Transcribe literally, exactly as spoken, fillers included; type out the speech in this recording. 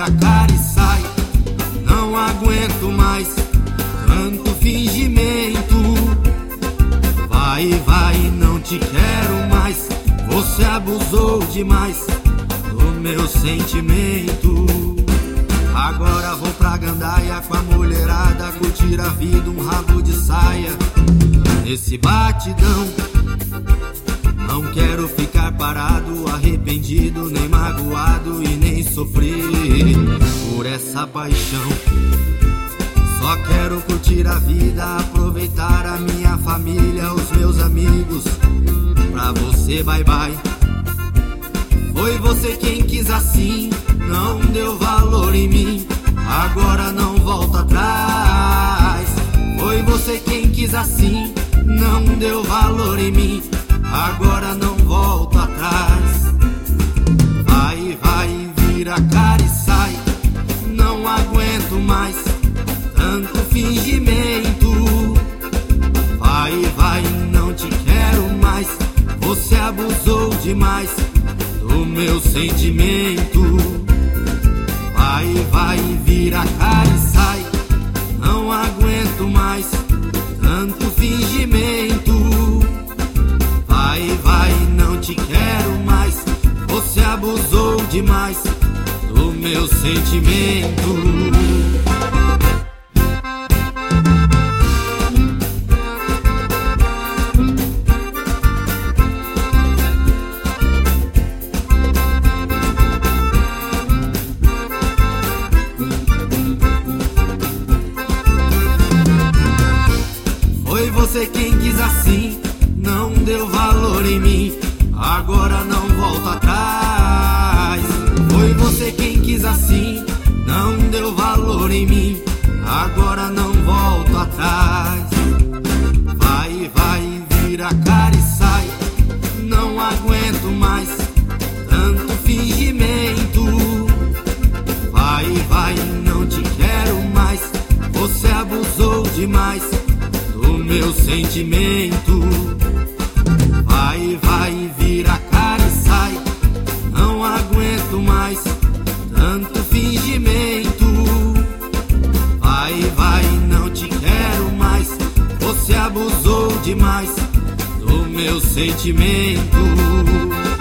a cara e sai. Não aguento mais tanto fingimento. Vai, vai, não te quero mais. Você abusou demais do meu sentimento. Agora vou pra gandaia com a mulherada, curtir a vida, um rabo de saia nesse batidão. Não quero ficar parado, arrependido, nem magoado e nem sofrer por essa paixão. Só quero curtir a vida, aproveitar a minha família, os meus amigos. Pra você, bye bye. Foi você quem quis assim, não deu valor em mim, agora não volta atrás. Foi você quem quis assim, não deu valor em mim, agora não volta atrás. Vai, vai, vira a cara e sai. Não aguento mais tanto fingimento. Vai, vai, não te quero mais. Você abusou demais do meu sentimento. Vai, vai, vira a cara e sai. Não aguento mais tanto fingimento. Vai, vai, não te quero mais. Você abusou demais do meu sentimento. Foi você quem quis assim, não deu valor em mim, agora não volta atrás. Foi você quem quis assim, não deu valor em mim, agora não volta atrás. Vai, vai, vira a cara e sai. Não aguento mais tanto fingimento. Vai, vai, não te quero mais. Você abusou demais do meu sentimento. Vai, vai, vira a cara e sai. Não aguento mais tanto fingimento. Vai, vai, não te quero mais. Você abusou demais do meu sentimento.